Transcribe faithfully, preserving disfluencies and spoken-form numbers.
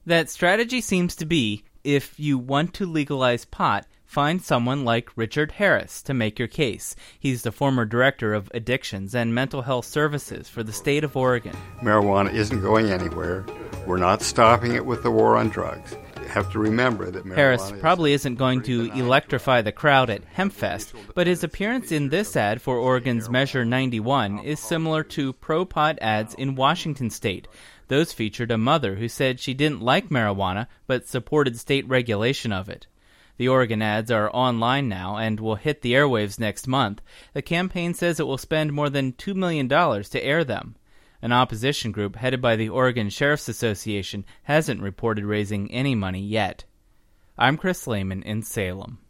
That strategy seems to be, if you want to legalize pot, find someone like Richard Harris to make your case. He's the former director of addictions and mental health services for the state of Oregon. Marijuana isn't going anywhere. We're not stopping it with the war on drugs. You have to remember that marijuana Harris is probably isn't going to electrify the crowd at HempFest, but his appearance in this ad for Oregon's Measure ninety-one is similar to pro-pot ads in Washington state. Those featured a mother who said she didn't like marijuana but supported state regulation of it. The Oregon ads are online now and will hit the airwaves next month. The campaign says it will spend more than two million dollars to air them. An opposition group headed by the Oregon Sheriff's Association hasn't reported raising any money yet. I'm Chris Lehman in Salem.